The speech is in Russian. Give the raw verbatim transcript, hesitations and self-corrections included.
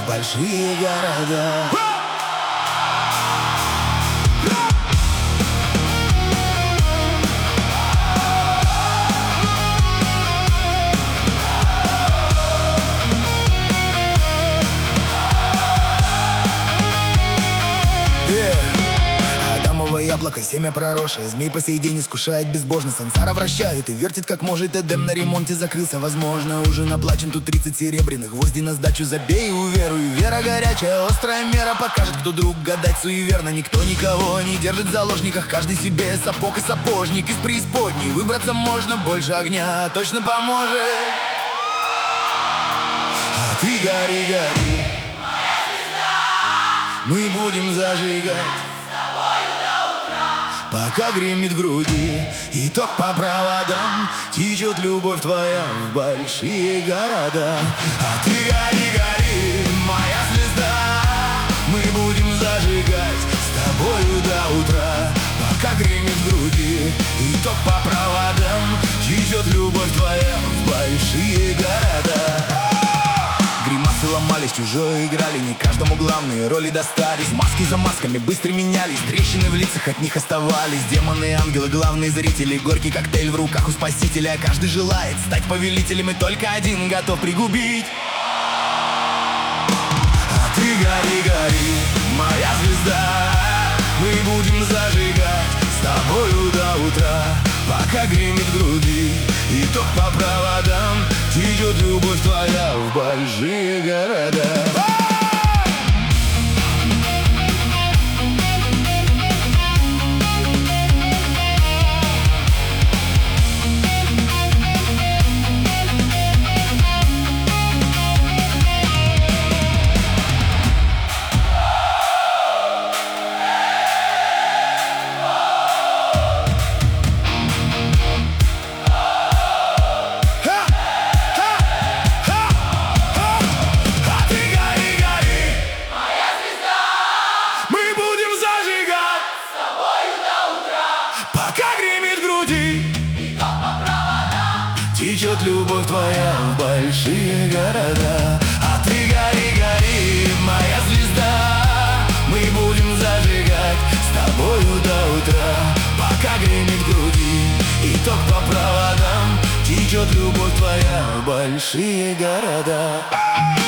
большие города. Адамово яблоко, семя проросшее, змей по сей день искушает безбожно. Сансара вращает и вертит как может, Эдем на ремонте закрылся. Возможно, уже наплачен тут тридцать серебряных. Гвозди на сдачу забей, уверуй. Вера горячая, острая мера покажет, кто друг, гадать суеверно. Никто никого не держит в заложниках, каждый себе сапог и сапожник. Из преисподней выбраться можно, больше огня точно поможет. А ты гори, гори, мы будем зажигать пока гремит в груди, и ток по проводам течет любовь твоя в большие города. А ты гори, гори, моя звезда, мы будем зажигать с тобою до утра, пока гремит в груди, и ток по проводам течет любовь твоя в большие города. Гримасы ломались, чужое играли, не каждому главные роли достались. Маски за масками быстро менялись, трещины в лицах от них оставались. Демоны, ангелы, главные зрители, горький коктейль в руках у спасителя. Каждый желает стать повелителем, и только один готов пригубить. А ты гори, гори, моя звезда, мы будем зажигать с тобою до утра, пока гремит в груди, и ток по проводам течет любовь твоя в большие города. Течет любовь твоя в большие города. А ты гори, гори, моя звезда, мы будем зажигать с тобою до утра, пока гремит в груди, и ток по проводам течет любовь твоя в большие города.